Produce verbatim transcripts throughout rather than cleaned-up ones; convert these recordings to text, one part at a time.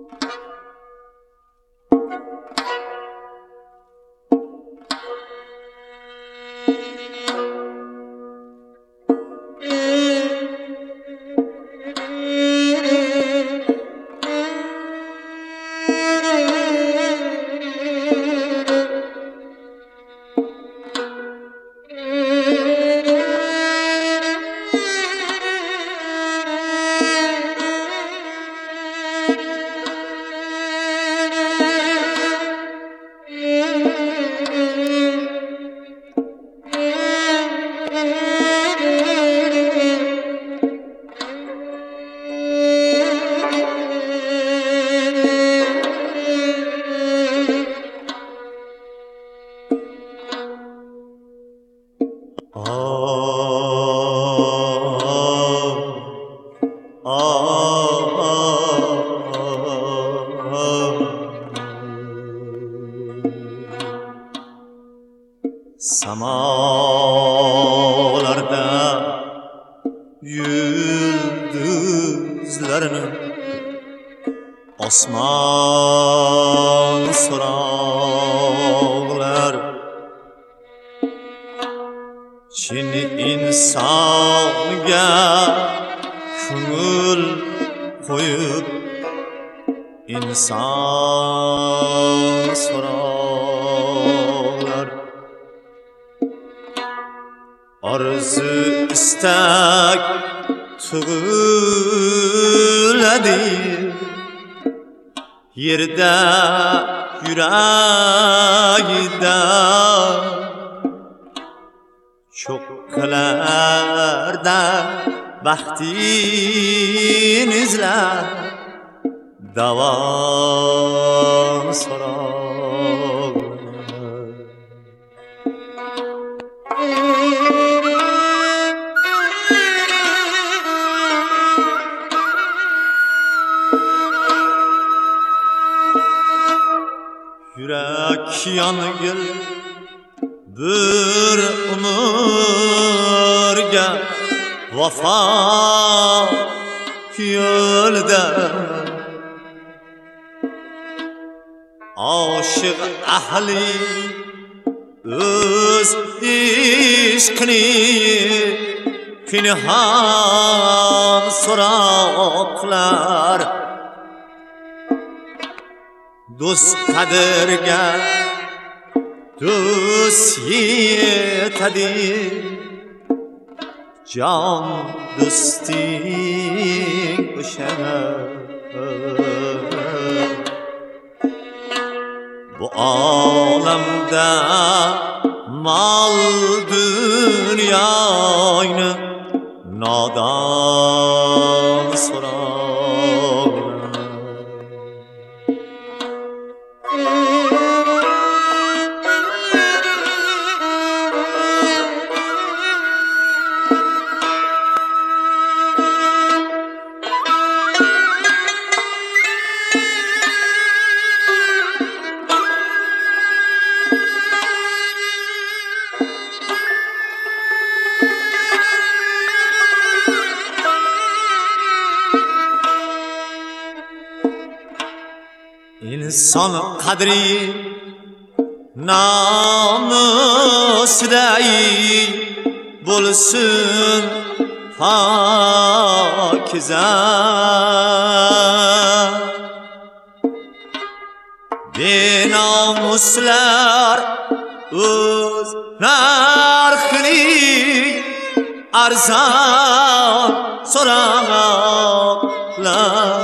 Samalarda yıldızlarını osmon so'roqlar chin insonga ko'ngil qo'yib inson so'roqlar arzu istak tug'iladi yerda yuragida cho'qqalarda baxtin izlar davom so'roq yurak yongil bir umrga vafo yo'lida oshiq ahli o'z ishqini pinhon so'roqlar do'st qadrga do'st yetadi jon do'sting o'sha bu olamda mol dunyoyni nodon so'roqlar inson qadri nomusday bo'lsin pokiza benomuslar o'z narxini arzon so'roqlar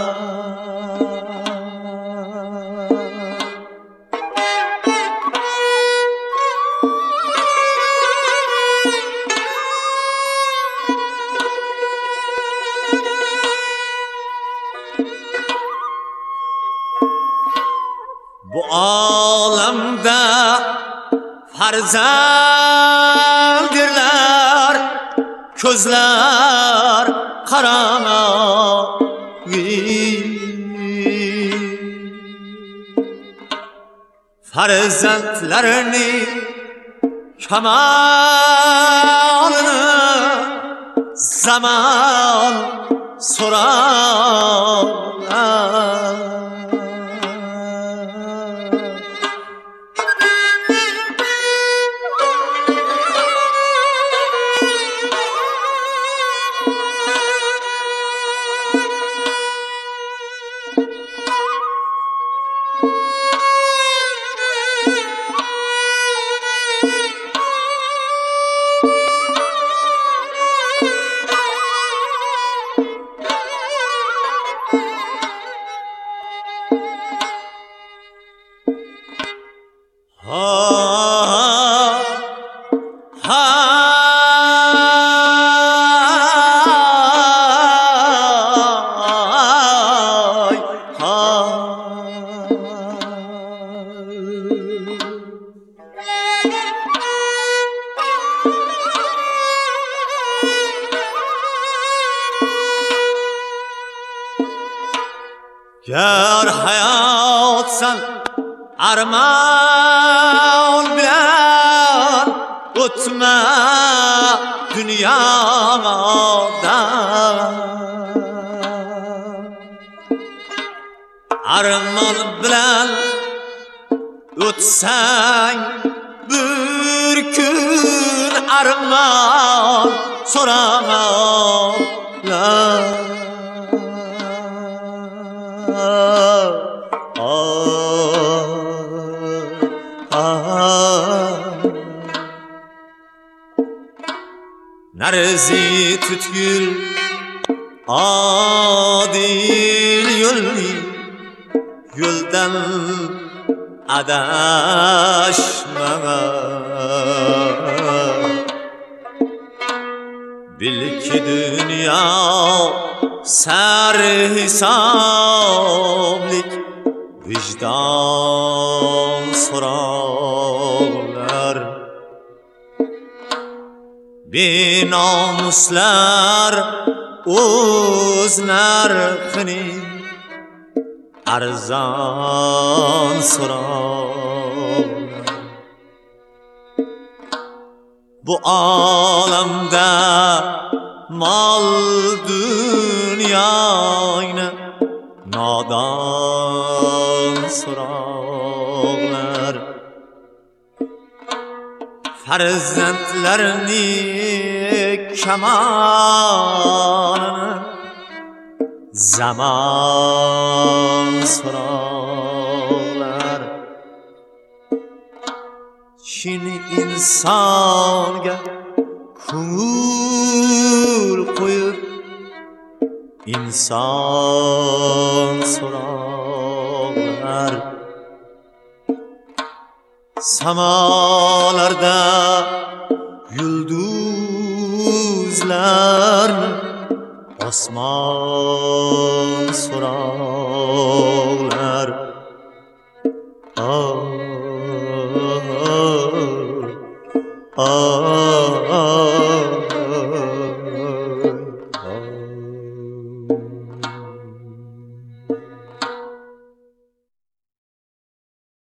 bu olamda farzanddirlar ko'zlar qarong'i farzandlarini kamolini zaman so'rar Ger hayat sen armağan bilen o'tma dünyada armağan bilen o'tsang bir kun armağan so'ramalar Narzi tütgül adil yolni yoldan adashma bil ki dünya serhisablik vicdan sorar binamuslar o'z narxini arzon so'rar bu olamda mol dunyoyni nodon so'rar farzandlarni kamonini zamon so'rar chin insonga ko'ngil qo'yib inson so'rar samalarda yulduzlarni osmon so'rar